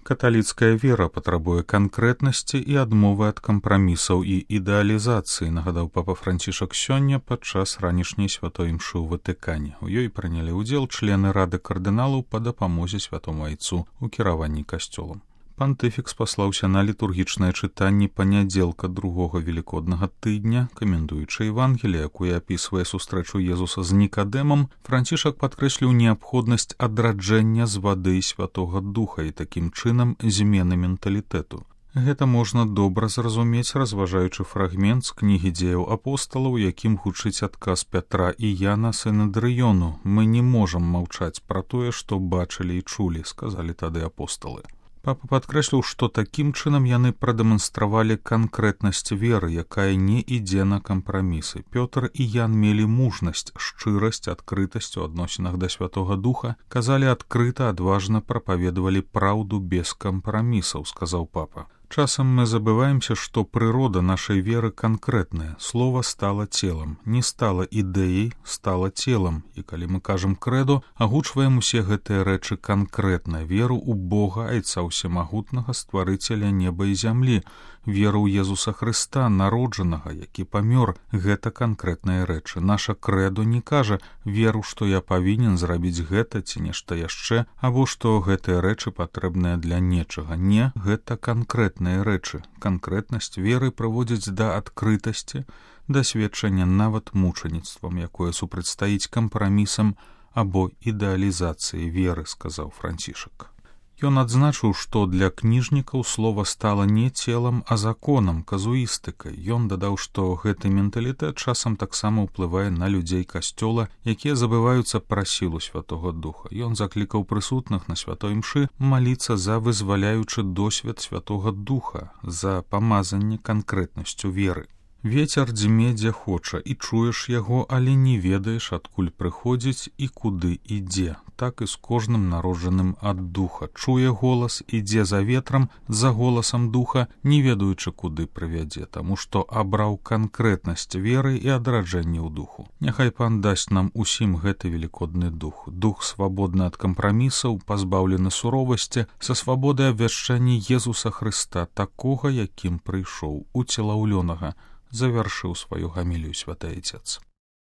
Каталіцкая вера патрабуе канкрэтнасці і адмовы ад кампрамісаў і ідэалізацыі, нагадаў папа Францішак сёння падчас ранішняй святой імшы ў Ватыкане. У ёй прынялі ўдзел члены рады кардыналаў па дапамозе святому айцу ў кіраванні касцёлам. Пантыфік спаслаўся на літургічнае чытанне панядзелка другога велікоднага тыдня, каментуючы Евангелие, якое апісвае сустрэчу Езуса з Нікадэмам, Францішак падкрэсліў неабходнасць адраджэння з вады і святога духа і такім чынам змены менталітэту. Гэта можна добра зразумець, разважаючы фрагмент з кнігі дзеяў апосталаў, якім гучыць адказ Пятра і Яна Сінедрыёну: «Мы не можам маўчаць пра тое, што бачылі і чулі», сказалі тады апосталы. Папа падкрэсліў, што такім чынам яны прадэманстравалі канкрэтнасць веры, якая не ідзе на кампрамісы. Пётр і Ян мелі мужнасць, шчырасць, адкрытасць у адносінах да Святога Духа, казалі адкрыта, адважна прапаведавалі праўду без кампрамісаў, сказаў папа. Часам мы забываемся, што прырода нашай веры канкрэтная. Слова стала целам, не стала ідэяй, стала целам. І калі мы кажам крэдо, агучваем усе гэтыя рэчы канкрэтна. Веру ў Бога, Айца Усемагутнага, стварыцеля неба і зямлі. Веру ў Езуса Хрыста, народжанага, які памёр. Гэта канкрэтныя рэчы. Наша крэдо не кажа: «Веру, што я павінен зрабіць гэта ці нешта яшчэ», або што гэтыя рэчы патрэбныя для нечага. Не, гэта канкрэтныя рэчы. Канкрэтнасць веры прыводзіць да адкрытасці, да сведчання нават мучаніцтвам, якое супрацьстаіць кампрамісам або ідэалізацыі веры, сказаў Францішак. Ён адзначыў, што для кніжнікаў слова стала не целам, а законам, казуістыкай. Ён дадаў, што гэты менталітэт часам таксама ўплывае на людзей касцёла, якія забываюцца пра сілу Святога Духа. Ён заклікаў прысутных на святой імшы маліцца за вызваляючы досвед Святога Духа, за памазанне канкрэтнасцю веры. Вецер дзьме, дзе хоча, і чуеш яго, але не ведаеш, адкуль прыходзіць і куды ідзе. Так і з кожным народжаным ад духа. Чуе голас, ідзе за ветрам, за голасам духа, не ведаючы, куды прывядзе, таму што абраў канкрэтнасць веры і адраджэння ў духу. Няхай Пан дасць нам усім гэты велікодны дух. Дух свабодны ад кампрамісаў, пазбаўлены суровасці, са свабодай абвяшчання Езуса Хрыста, такога, якім прыйшоў, уцелаўлёнага, завяршыў сваю гамілію святы Айцец.